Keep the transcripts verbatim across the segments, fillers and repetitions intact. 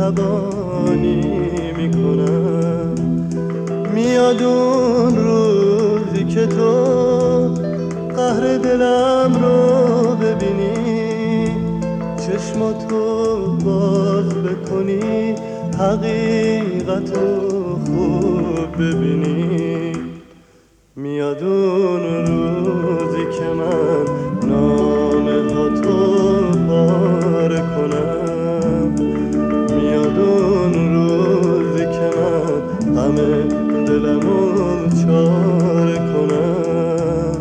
مهربانی میکنم. میاد اون روزی که تو قهر دلم رو ببینی، چشماتو باز بکنی، حقیقتو خوب ببینی. میاد اون روزی که من نامه ها تو پاره کنم. میاد اون روزی که من غم دلمو چاره کنم.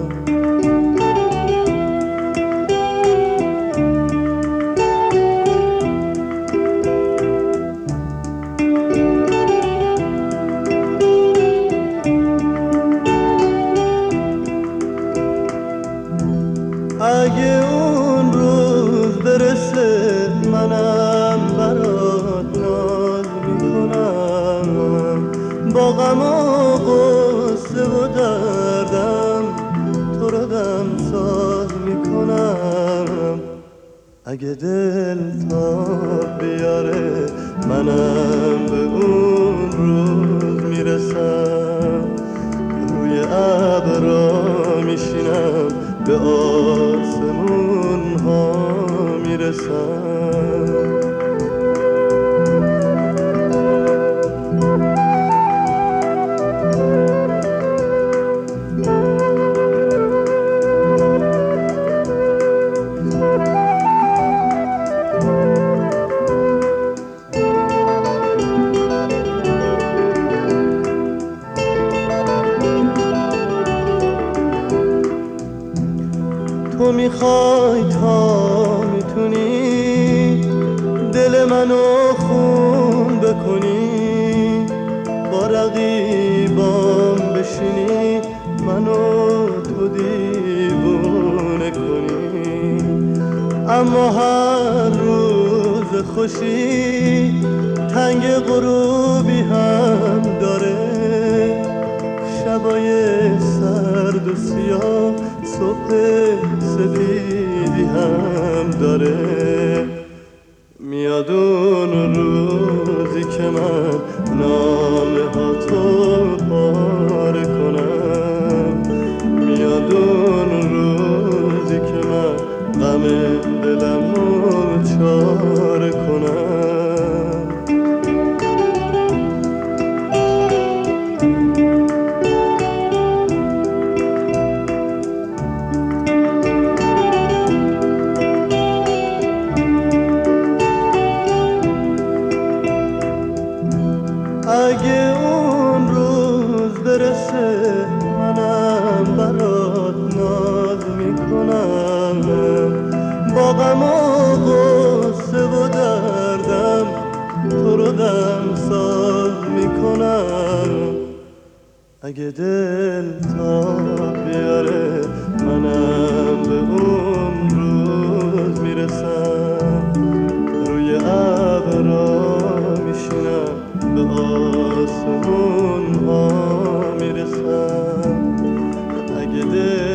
اگه اون روز برسه منم برات ناز میکنم، با غم و غصه و دردم تو رو دم ساز میکنم. اگه دل تاب بیاره منم به اون روز میرسم، روی ابرا میشینم به آسمون ها میرسم. تو میخوای تا میتونی دل منو خون بکنی، با رقیبام بشینی منو تو دیوونه کنی. اما هر روز خوشی تنگ غروبی هم داره، شبای سرد و سیاه صبح سفیدی هم داره. میاد اون روزی که من نامه ها تو پاره کنم. میاد اون روزی که من غم دلمو چاره کنم. اگه اون روز برسه منم برات ناز میکنم، با غم و غصه و دردم تو رو دم ساز میکنم. اگه دل تاب بیاره منم به اون روز میرسم، روی ابرا میشینم به آسمون ها میرسم. اگه دل